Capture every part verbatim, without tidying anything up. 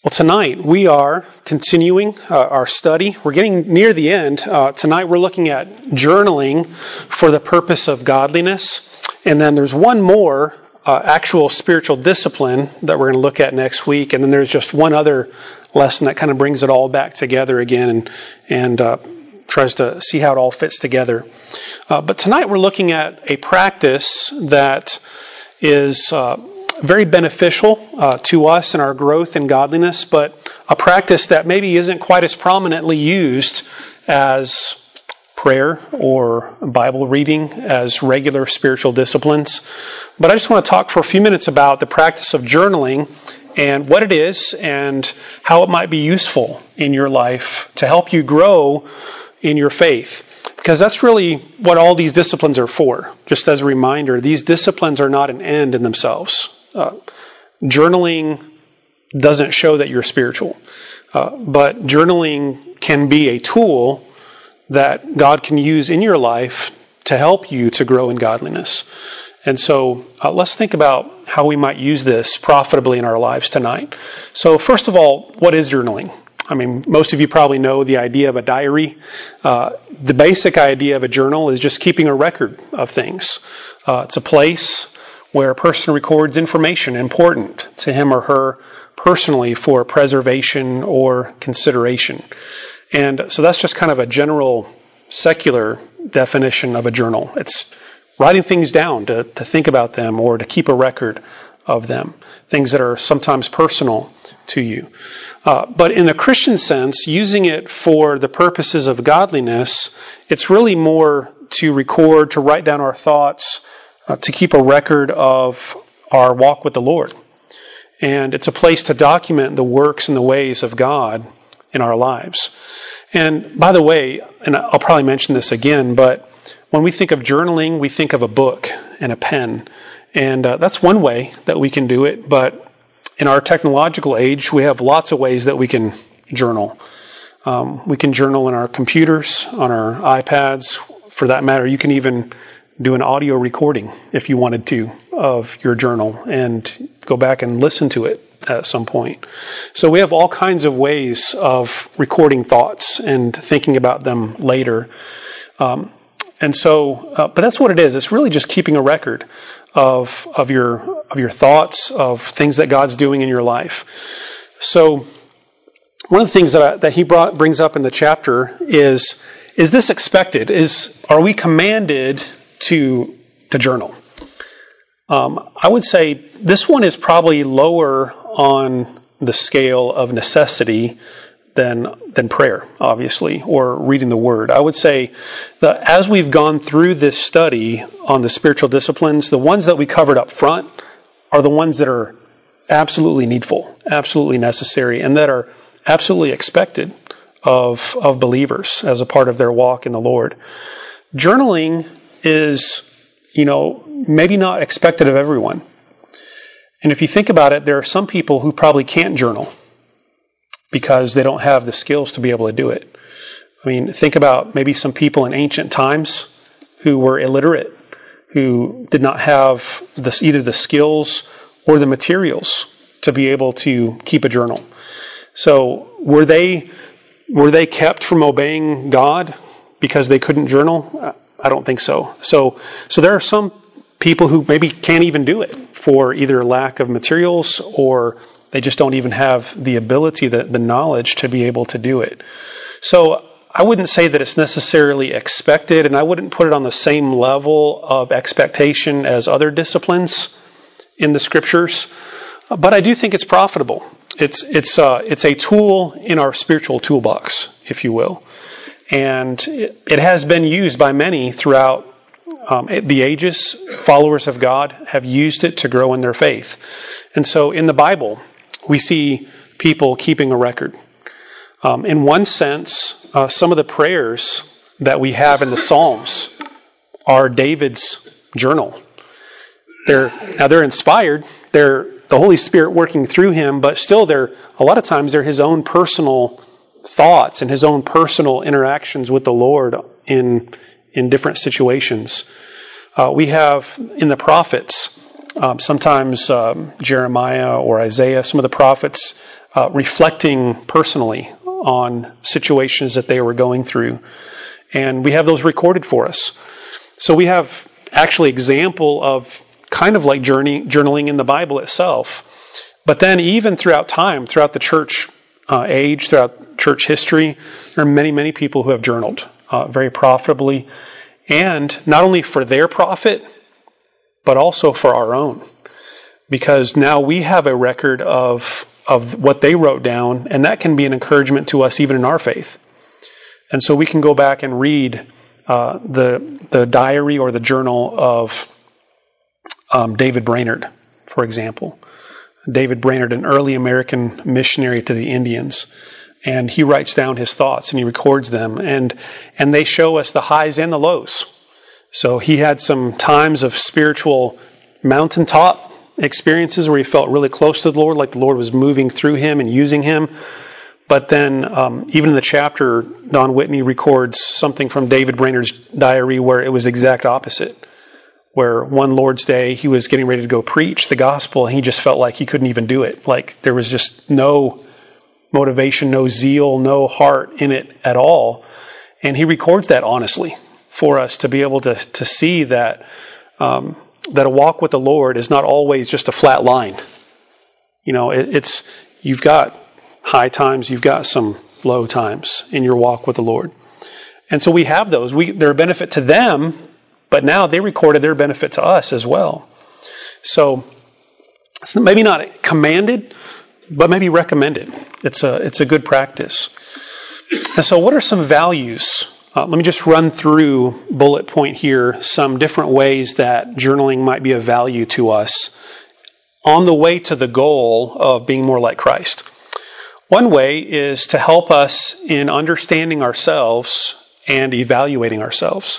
Well, tonight we are continuing uh, our study. We're getting near the end. Uh, tonight we're looking at journaling for the purpose of godliness. And then there's one more uh, actual spiritual discipline that we're going to look at next week. And then there's just one other lesson that kind of brings it all back together again and, and uh, tries to see how it all fits together. Uh, but tonight we're looking at a practice that is Uh, very beneficial uh, to us in our growth in godliness, but a practice that maybe isn't quite as prominently used as prayer or Bible reading, as regular spiritual disciplines. But I just want to talk for a few minutes about the practice of journaling and what it is and how it might be useful in your life to help you grow in your faith. Because that's really what all these disciplines are for. Just as a reminder, these disciplines are not an end in themselves. Uh, journaling doesn't show that you're spiritual, uh, but journaling can be a tool that God can use in your life to help you to grow in godliness. And so uh, let's think about how we might use this profitably in our lives tonight. So first of all, what is journaling? I mean, most of you probably know the idea of a diary. Uh, the basic idea of a journal is just keeping a record of things. Uh, it's a place where a person records information important to him or her personally for preservation or consideration. And so that's just kind of a general secular definition of a journal. It's writing things down to, to think about them or to keep a record of them, things that are sometimes personal to you. Uh, but in a Christian sense, using it for the purposes of godliness, it's really more to record, to write down our thoughts, Uh, to keep a record of our walk with the Lord. And it's a place to document the works and the ways of God in our lives. And by the way, and I'll probably mention this again, but when we think of journaling, we think of a book and a pen. And uh, that's one way that we can do it. But in our technological age, we have lots of ways that we can journal. Um, we can journal in our computers, on our iPads. For that matter, you can even do an audio recording if you wanted to of your journal and go back and listen to it at some point. So we have all kinds of ways of recording thoughts and thinking about them later. Um, and so, uh, but that's what it is. It's really just keeping a record of of your of your thoughts, of things that God's doing in your life. So one of the things that I, that he brought, brings up in the chapter is: is this expected? Is are we commanded to to journal? Um, I would say this one is probably lower on the scale of necessity than than prayer, obviously, or reading the Word. I would say that as we've gone through this study on the spiritual disciplines, the ones that we covered up front are the ones that are absolutely needful, absolutely necessary, and that are absolutely expected of of believers as a part of their walk in the Lord. Journaling is, you know, maybe not expected of everyone. And if you think about it, there are some people who probably can't journal because they don't have the skills to be able to do it. I mean, think about maybe some people in ancient times who were illiterate, who did not have this, either the skills or the materials to be able to keep a journal. So were they, were they kept from obeying God because they couldn't journal? I don't think so. So, so there are some people who maybe can't even do it for either lack of materials or they just don't even have the ability, the, the knowledge to be able to do it. So I wouldn't say that it's necessarily expected, and I wouldn't put it on the same level of expectation as other disciplines in the Scriptures. But I do think it's profitable. It's it's uh, it's a tool in our spiritual toolbox, if you will. And it has been used by many throughout um, the ages. Followers of God have used it to grow in their faith. And so in the Bible, we see people keeping a record. Um, in one sense, uh, some of the prayers that we have in the Psalms are David's journal. They're, now they're inspired. They're the Holy Spirit working through him, but still they're, a lot of times they're his own personal thoughts and his own personal interactions with the Lord in in different situations. Uh, we have in the prophets, um, sometimes um, Jeremiah or Isaiah, some of the prophets uh, reflecting personally on situations that they were going through. And we have those recorded for us. So we have actually example of kind of like journey, journaling in the Bible itself. But then even throughout time, throughout the church uh, age, throughout church history, there are many, many people who have journaled uh, very profitably. And not only for their profit, but also for our own. Because now we have a record of of what they wrote down, and that can be an encouragement to us even in our faith. And so we can go back and read uh, the the diary or the journal of um, David Brainerd, for example. David Brainerd, an early American missionary to the Indians. And he writes down his thoughts and he records them. And, and they show us the highs and the lows. So he had some times of spiritual mountaintop experiences where he felt really close to the Lord, like the Lord was moving through him and using him. But then um, even in the chapter, Don Whitney records something from David Brainerd's diary where it was the exact opposite. Where one Lord's Day, he was getting ready to go preach the gospel, and he just felt like he couldn't even do it. Like there was just no motivation, no zeal, no heart in it at all. And he records that honestly for us to be able to, to see that um, that a walk with the Lord is not always just a flat line. You know, it, it's you've got high times, you've got some low times in your walk with the Lord. And so we have those. We they're a benefit to them, but now they recorded their benefit to us as well. So it's maybe not commanded, but maybe recommended. It's a it's a good practice. And so what are some values? Uh, let me just run through bullet point here some different ways that journaling might be of value to us on the way to the goal of being more like Christ. One way is to help us in understanding ourselves and evaluating ourselves.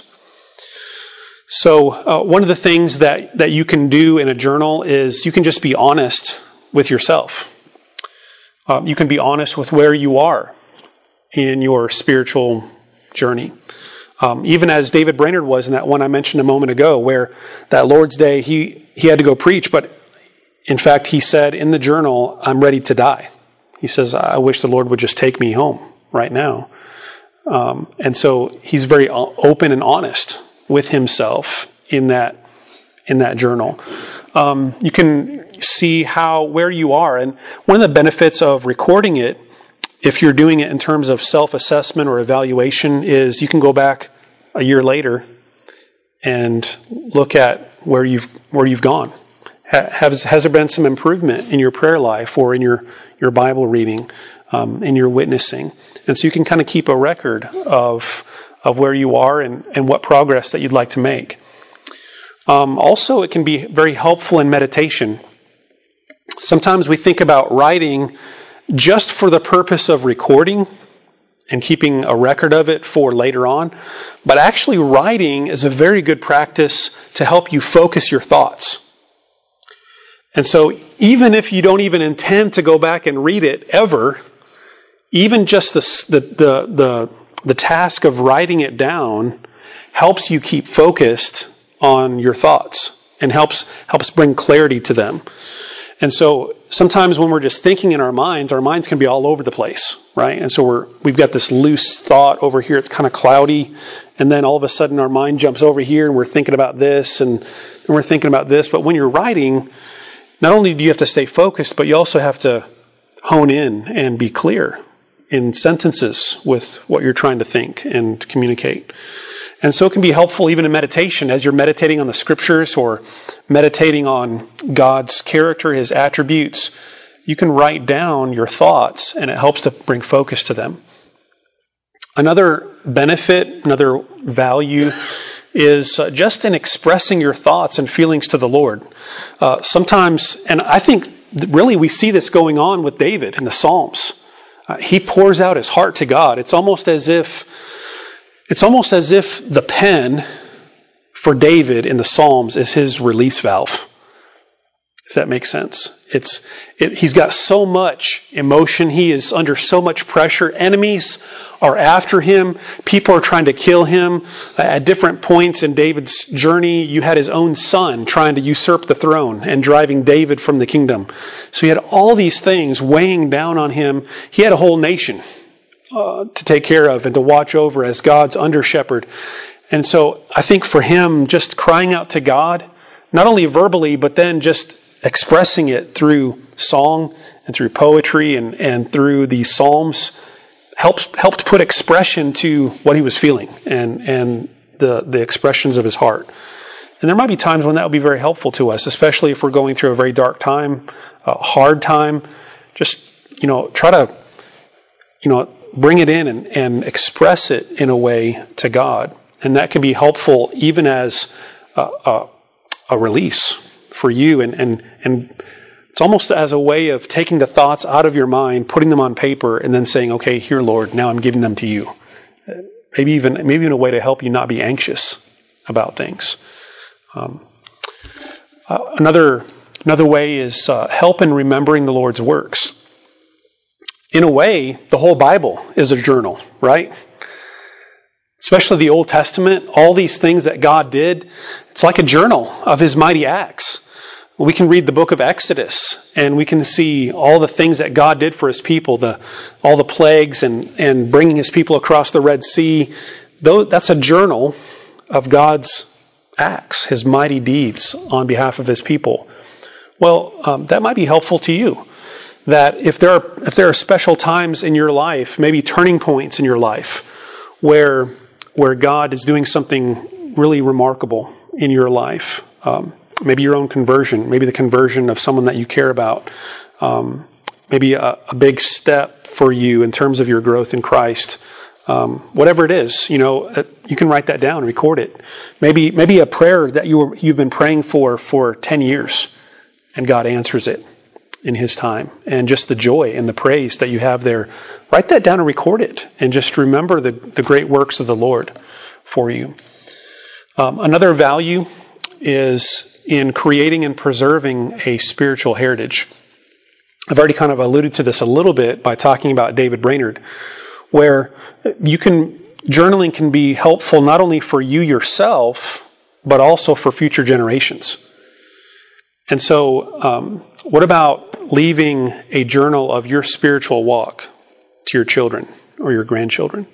So uh, one of the things that, that you can do in a journal is you can just be honest with yourself. Uh, you can be honest with where you are in your spiritual journey. Um, even as David Brainerd was in that one I mentioned a moment ago, where that Lord's Day, he, he had to go preach, but in fact, he said in the journal, I'm ready to die. He says, I wish the Lord would just take me home right now. Um, and so he's very open and honest with himself in that in that journal. Um, you can see how where you are, and one of the benefits of recording it, if you're doing it in terms of self-assessment or evaluation, is you can go back a year later and look at where you've where you've gone. Ha- has has there been some improvement in your prayer life or in your your Bible reading, um, in your witnessing? And so you can kind of keep a record of of where you are and, and what progress that you'd like to make. Um, also, it can be very helpful in meditation. Sometimes we think about writing just for the purpose of recording and keeping a record of it for later on. But actually writing is a very good practice to help you focus your thoughts. And so even if you don't even intend to go back and read it ever, even just the the the, the The task of writing it down helps you keep focused on your thoughts and helps helps bring clarity to them. And so sometimes when we're just thinking in our minds, our minds can be all over the place, right? And so we're we've got this loose thought over here, it's kind of cloudy, and then all of a sudden our mind jumps over here and we're thinking about this and, and we're thinking about this. But when you're writing, not only do you have to stay focused, but you also have to hone in and be clear in sentences with what you're trying to think and communicate. And so it can be helpful even in meditation as you're meditating on the scriptures or meditating on God's character, His attributes. You can write down your thoughts and it helps to bring focus to them. Another benefit, another value is uh, just in expressing your thoughts and feelings to the Lord. Uh, sometimes, and I think really we see this going on with David in the Psalms. Uh, he pours out his heart to God. It's almost as if it's almost as if the pen for David in the Psalms is his release valve. If that makes sense. it's it, he's got so much emotion. He is under so much pressure. Enemies are after him. People are trying to kill him. At different points in David's journey, you had his own son trying to usurp the throne and driving David from the kingdom. So he had all these things weighing down on him. He had a whole nation uh, to take care of and to watch over as God's under shepherd. And so I think for him, just crying out to God, not only verbally, but then just expressing it through song and through poetry and, and through the Psalms, helps helped put expression to what he was feeling and, and the, the expressions of his heart. And there might be times when that would be very helpful to us, especially if we're going through a very dark time, a hard time. Just, you know, try to, you know, bring it in and, and express it in a way to God. And that can be helpful even as a, a, a release for you. And, and, and it's almost as a way of taking the thoughts out of your mind, putting them on paper, and then saying, okay, here, Lord, now I'm giving them to you. Maybe even, maybe even a way to help you not be anxious about things. Um, uh, another, another way is uh, help in remembering the Lord's works. In a way, the whole Bible is a journal, right? Especially the Old Testament, all these things that God did, it's like a journal of His mighty acts. We can read the book of Exodus, and we can see all the things that God did for His people, the all the plagues and, and bringing His people across the Red Sea. Though that's a journal of God's acts, His mighty deeds on behalf of His people. Well, um, that might be helpful to you. That if there are if there are special times in your life, maybe turning points in your life, where where God is doing something really remarkable in your life. Um, maybe your own conversion, maybe the conversion of someone that you care about. Um, maybe a, a big step for you in terms of your growth in Christ. Um, whatever it is, you know, you can write that down and record it. Maybe maybe a prayer that you were, you've been praying for for ten years, and God answers it in His time. And just the joy and the praise that you have there. Write that down and record it. And just remember the, the great works of the Lord for you. Um, another value is in creating and preserving a spiritual heritage. I've already kind of alluded to this a little bit by talking about David Brainerd, where you can, journaling can be helpful not only for you yourself, but also for future generations. And so, um, what about leaving a journal of your spiritual walk to your children or your grandchildren?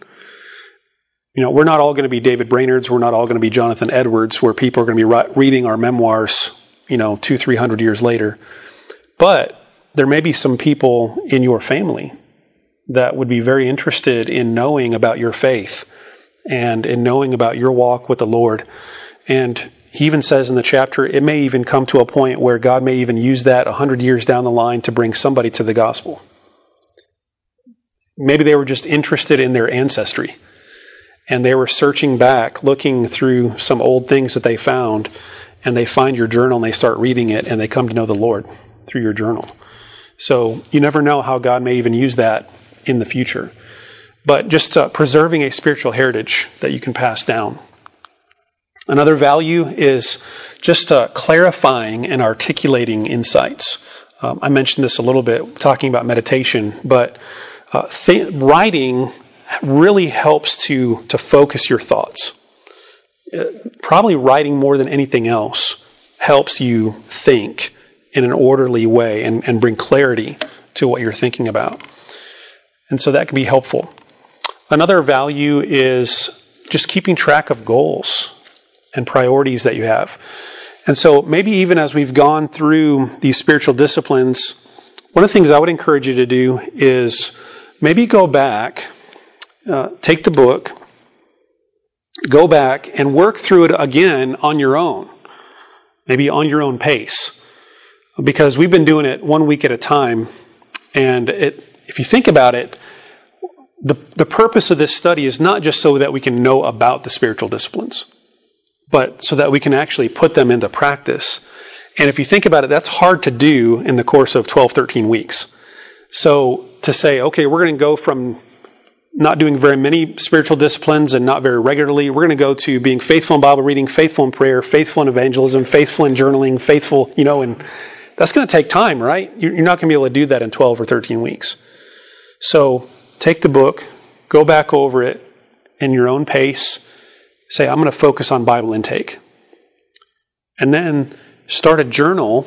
You know, we're not all going to be David Brainerd's. We're not all going to be Jonathan Edwards, where people are going to be ri- reading our memoirs, you know, two, three hundred years later. But there may be some people in your family that would be very interested in knowing about your faith and in knowing about your walk with the Lord. And he even says in the chapter, it may even come to a point where God may even use that a hundred years down the line to bring somebody to the gospel. Maybe they were just interested in their ancestry, and they were searching back, looking through some old things that they found, and they find your journal and they start reading it, and they come to know the Lord through your journal. So you never know how God may even use that in the future. But just uh, preserving a spiritual heritage that you can pass down. Another value is just uh, clarifying and articulating insights. Um, I mentioned this a little bit, talking about meditation, but uh, th- writing really helps to, to focus your thoughts. Uh, probably writing more than anything else helps you think in an orderly way and, and bring clarity to what you're thinking about. And so that can be helpful. Another value is just keeping track of goals and priorities that you have. And so maybe even as we've gone through these spiritual disciplines, one of the things I would encourage you to do is maybe go back, uh, take the book, go back and work through it again on your own, maybe on your own pace. Because we've been doing it one week at a time, and it, if you think about it, the, the purpose of this study is not just so that we can know about the spiritual disciplines, but so that we can actually put them into practice. And if you think about it, that's hard to do in the course of twelve, thirteen weeks. So to say, okay, we're going to go from not doing very many spiritual disciplines and not very regularly, we're going to go to being faithful in Bible reading, faithful in prayer, faithful in evangelism, faithful in journaling, faithful, you know, and that's going to take time, right? You're not going to be able to do that in twelve or thirteen weeks. So take the book, go back over it in your own pace, say, I'm going to focus on Bible intake. And then start a journal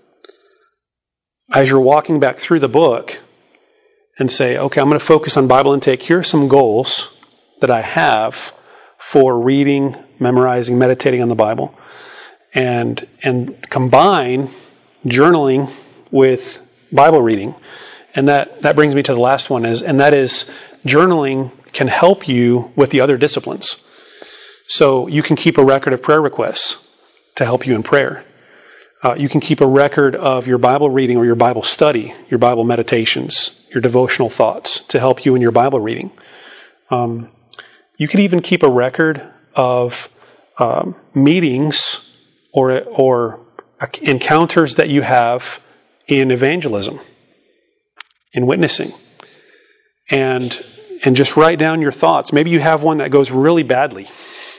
as you're walking back through the book and say, okay, I'm going to focus on Bible intake. Here are some goals that I have for reading, memorizing, meditating on the Bible. And and combine journaling with Bible reading. And that, that brings me to the last one, is, and that is journaling can help you with the other disciplines. So you can keep a record of prayer requests to help you in prayer. Uh, you can keep a record of your Bible reading or your Bible study, your Bible meditations, your devotional thoughts to help you in your Bible reading. Um, you could even keep a record of um, meetings or or encounters that you have in evangelism, in witnessing, and and just write down your thoughts. Maybe you have one that goes really badly,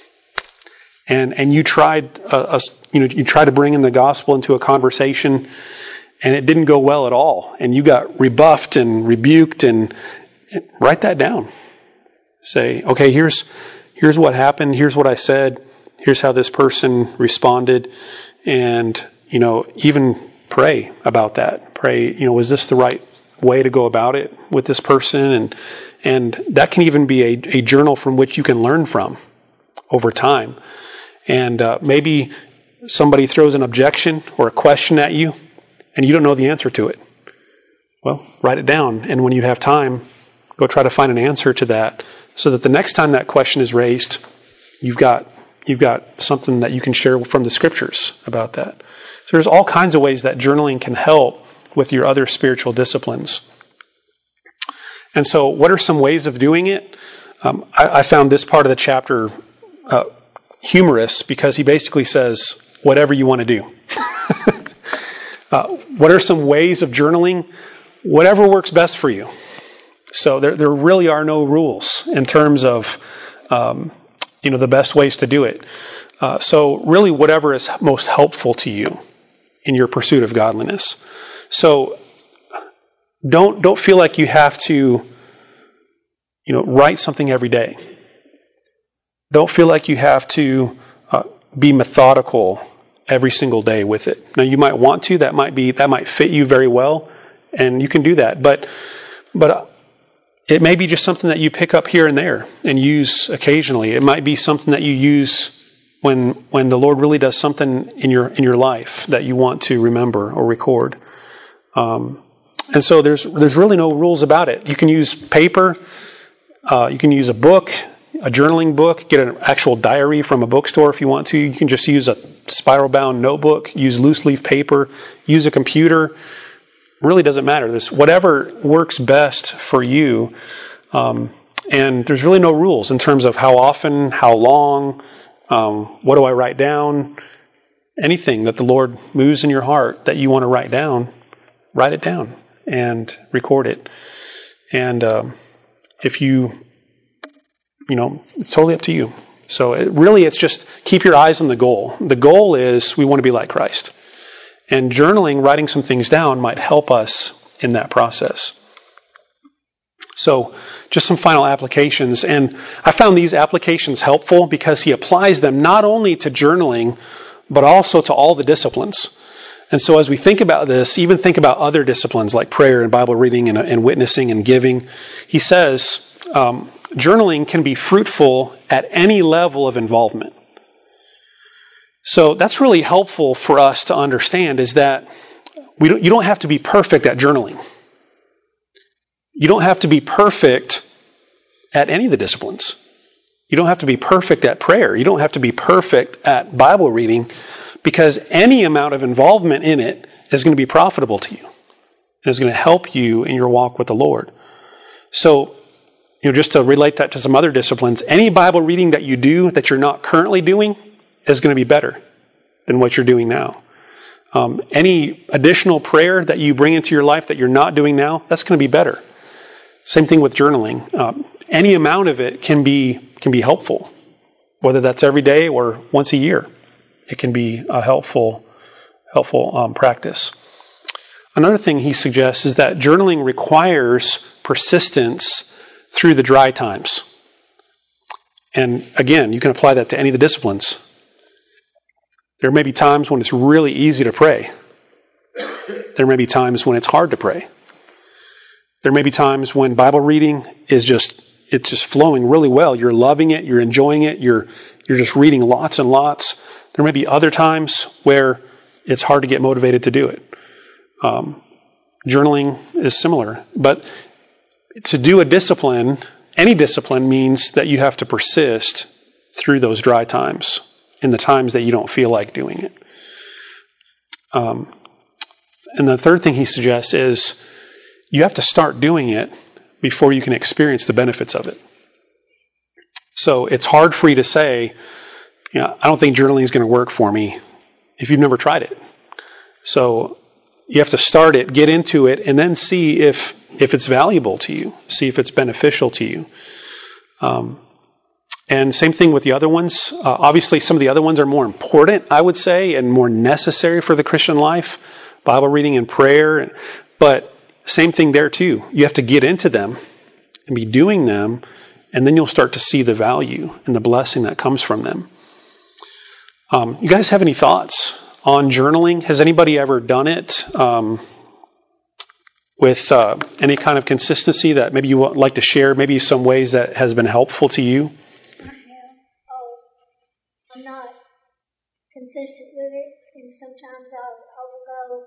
and and you tried a, a, you know you tried to bring in the gospel into a conversation, and it didn't go well at all, and you got rebuffed and rebuked, and, and write that down. Say, okay, here's here's what happened. Here's what I said. Here's how this person responded, and you know, even pray about that. Pray, you know, was this the right way to go about it with this person? And and that can even be a, a journal from which you can learn from over time. And uh, maybe somebody throws an objection or a question at you, and you don't know the answer to it. Well, write it down, and when you have time, go try to find an answer to that, so that the next time that question is raised, you've got you've got something that you can share from the Scriptures about that. So there's all kinds of ways that journaling can help with your other spiritual disciplines. And so what are some ways of doing it? Um, I, I found this part of the chapter uh, humorous, because he basically says, whatever you want to do. uh, what are some ways of journaling? Whatever works best for you. So there, there really are no rules in terms of um, you know, the best ways to do it. Uh, so really whatever is most helpful to you in your pursuit of godliness. So don't don't feel like you have to, you know, write something every day. Don't feel like you have to uh, be methodical every single day with it. Now you might want to. That might be that might fit you very well, and you can do that. But but. It may be just something that you pick up here and there and use occasionally. It might be something that you use when when the Lord really does something in your in your life that you want to remember or record. Um, and so there's there's really no rules about it. You can use paper. Uh, you can use a book, a journaling book. Get an actual diary from a bookstore if you want to. You can just use a spiral-bound notebook. Use loose-leaf paper. Use a computer. Really doesn't matter. This whatever works best for you, um, and there's really no rules in terms of how often, how long, um, what do I write down. Anything that the Lord moves in your heart that you want to write down, write it down and record it. And um, if you, you know, it's totally up to you. So it, really, it's just keep your eyes on the goal. The goal is we want to be like Christ. And journaling, writing some things down, might help us in that process. So, just some final applications. And I found these applications helpful because he applies them not only to journaling, but also to all the disciplines. And so as we think about this, even think about other disciplines like prayer and Bible reading and, and witnessing and giving. He says um, journaling can be fruitful at any level of involvement. So that's really helpful for us to understand, is that we don't, you don't have to be perfect at journaling. You don't have to be perfect at any of the disciplines. You don't have to be perfect at prayer. You don't have to be perfect at Bible reading, because any amount of involvement in it is going to be profitable to you and is going to help you in your walk with the Lord. So, you know, just to relate that to some other disciplines, any Bible reading that you do that you're not currently doing is going to be better than what you're doing now. Um, any additional prayer that you bring into your life that you're not doing now, that's going to be better. Same thing with journaling. Um, any amount of it can be can be helpful, whether that's every day or once a year. It can be a helpful helpful um, practice. Another thing he suggests is that journaling requires persistence through the dry times. And again, you can apply that to any of the disciplines. There may be times when it's really easy to pray. There may be times when it's hard to pray. There may be times when Bible reading is just, it's just flowing really well. You're loving it, you're enjoying it, you're you're just reading lots and lots. There may be other times where it's hard to get motivated to do it. Um, journaling is similar. But to do a discipline, any discipline, means that you have to persist through those dry times, in the times that you don't feel like doing it. Um, and the third thing he suggests is you have to start doing it before you can experience the benefits of it. So it's hard for you to say, you know, I don't think journaling is going to work for me if you've never tried it. So you have to start it, get into it, and then see if if it's valuable to you, see if it's beneficial to you. Um, and same thing with the other ones. Uh, obviously, some of the other ones are more important, I would say, and more necessary for the Christian life, Bible reading and prayer. But same thing there too. You have to get into them and be doing them, and then you'll start to see the value and the blessing that comes from them. Um, you guys have any thoughts on journaling? Has anybody ever done it um, with uh, any kind of consistency that maybe you would like to share, maybe some ways that has been helpful to you? I have. Oh, I'm not consistent with it, and sometimes I'll, I will go,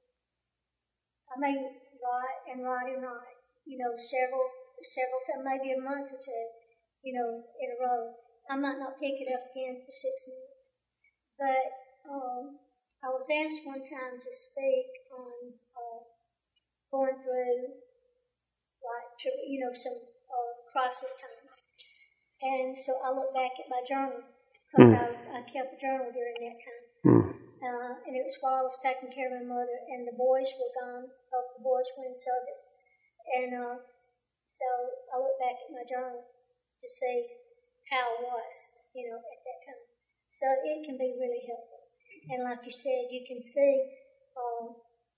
I may write and write and write, you know, several, several times, maybe a month or two, you know, in a row. I might not pick it up again for six months. But um, I was asked one time to speak on uh, going through, like, you know, some uh, crisis times. And so I looked back at my journal, because mm. I, I kept a journal during that time. Mm. Uh, and it was while I was taking care of my mother, and the boys were gone, both the boys were in service. And uh, so I looked back at my journal to see how I was, you know, at that time. So it can be really helpful. And like you said, you can see um,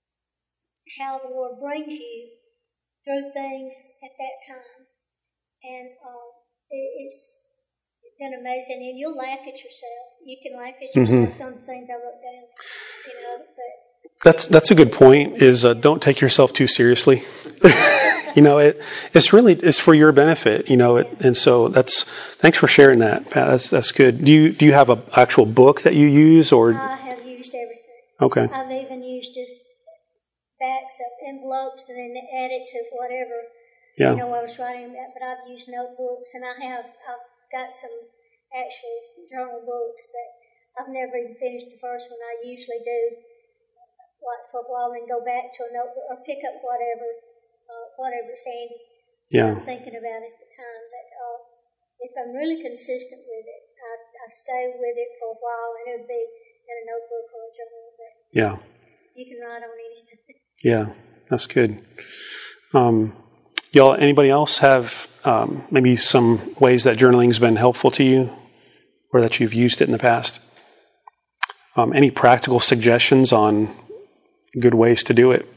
how the Lord brings you through things at that time. And um, it, it's been amazing. And you'll laugh at yourself. You can laugh at yourself, mm-hmm. some things I wrote down, you know. But That's that's a good point, is uh, don't take yourself too seriously. You know, it it's really, it's for your benefit, you know, it, and so that's, thanks for sharing that, Pat. That's that's good. Do you do you have an actual book that you use, or? I have used everything. Okay. I've even used just backs of envelopes and then added to whatever, yeah. you know, I was writing about, but I've used notebooks, and I have, I've got some actual journal books, but I've never even finished the first one. I usually do, like, for a while and go back to a notebook or pick up whatever. Uh, whatever's handy. Yeah. I'm thinking about it at the time, but uh, if I'm really consistent with it, I, I stay with it for a while, and it would be in a notebook or a journal. But yeah. You can write on anything. Yeah, that's good. Um, y'all, anybody else have um, maybe some ways that journaling's been helpful to you, or that you've used it in the past? Um, any practical suggestions on good ways to do it?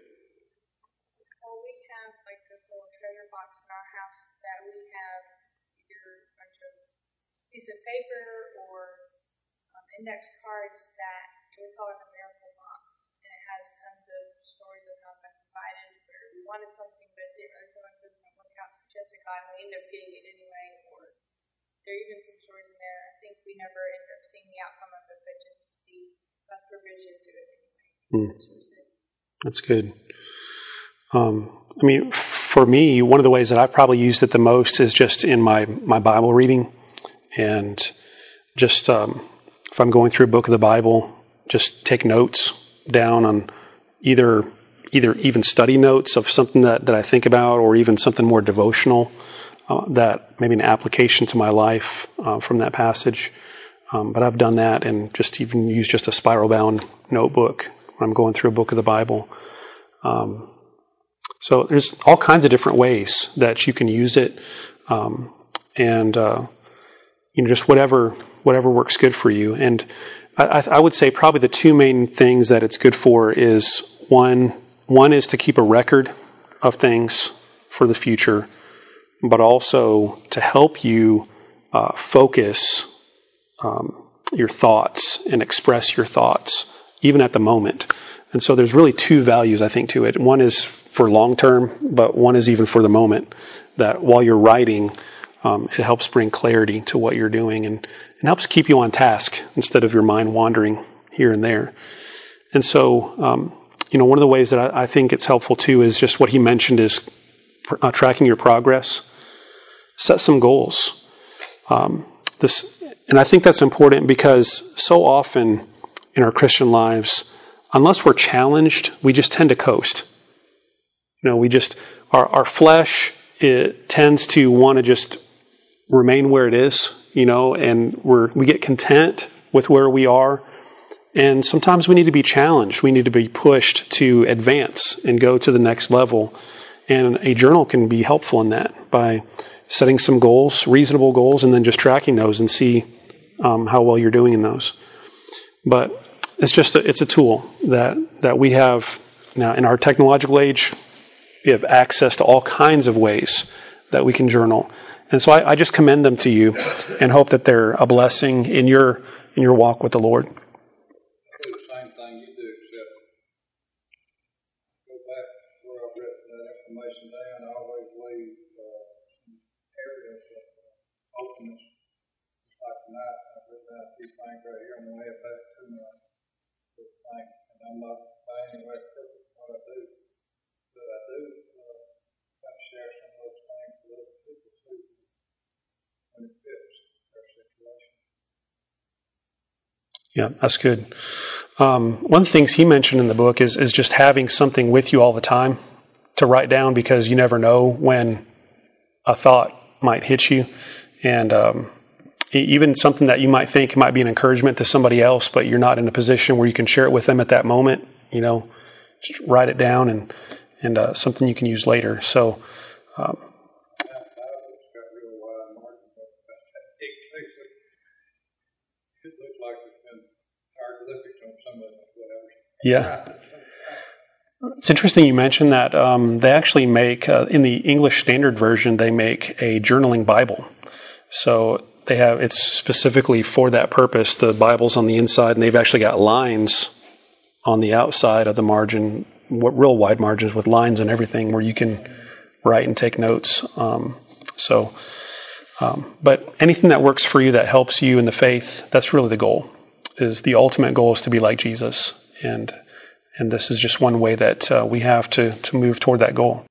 Piece of paper or um, index cards that we call it a miracle box, and it has tons of stories of how God provided where we wanted something but it didn't really feel like it was going to work out, so just God, and we ended up getting it anyway. Or there are even some stories in there. I think we never ended up seeing the outcome of it, but just to see God's provision through it anyway. Mm. That's really good. That's good. Um, I mean, for me, one of the ways that I've probably used it the most is just in my my Bible reading. And just, um, if I'm going through a book of the Bible, just take notes down on either, either even study notes of something that, that I think about, or even something more devotional, uh, that maybe an application to my life, uh, from that passage. Um, but I've done that, and just even use just a spiral bound notebook when I'm going through a book of the Bible. Um, so there's all kinds of different ways that you can use it. Um, and, uh, You know, just whatever whatever works good for you. And I, I would say probably the two main things that it's good for is, one one is to keep a record of things for the future, but also to help you uh, focus um, your thoughts and express your thoughts, even at the moment. And so there's really two values, I think, to it. One is for long term, but one is even for the moment, that while you're writing, um, it helps bring clarity to what you're doing and, and helps keep you on task instead of your mind wandering here and there. And so, um, you know, one of the ways that I, I think it's helpful too is just what he mentioned is uh, tracking your progress. Set some goals. Um, this, and I think that's important because so often in our Christian lives, unless we're challenged, we just tend to coast. You know, we just, our, our flesh, it tends to want to just remain where it is, you know, and we're, we get content with where we are. And sometimes we need to be challenged. We need to be pushed to advance and go to the next level. And a journal can be helpful in that by setting some goals, reasonable goals, and then just tracking those and see um, how well you're doing in those. But it's just a, it's a tool that, that we have now in our technological age. We have access to all kinds of ways that we can journal. And so I, I just commend them to you and hope that they're a blessing in your in your walk with the Lord. Information down, I always leave uh, some areas of uh, openness. Just like tonight, I've written down a few things right here on the way back to my little thing. And I'm not by any way perfect in what I do, but I do uh, try to share some of those things with other people too when it fits their situation. Yeah, that's good. Um, one of the things he mentioned in the book is is just having something with you all the time to write down, because you never know when a thought might hit you. And um, even something that you might think might be an encouragement to somebody else, but you're not in a position where you can share it with them at that moment, you know, just write it down and, and uh, something you can use later. So, um, yeah. It's interesting you mentioned that. Um, they actually make, uh, in the English Standard Version, they make a journaling Bible. So they have, it's specifically for that purpose. The Bible's on the inside, and they've actually got lines on the outside of the margin, what real wide margins with lines and everything, where you can write and take notes. Um, so, um, but anything that works for you, that helps you in the faith, that's really the goal. Is the ultimate goal is to be like Jesus, and And this is just one way that uh, we have to, to move toward that goal.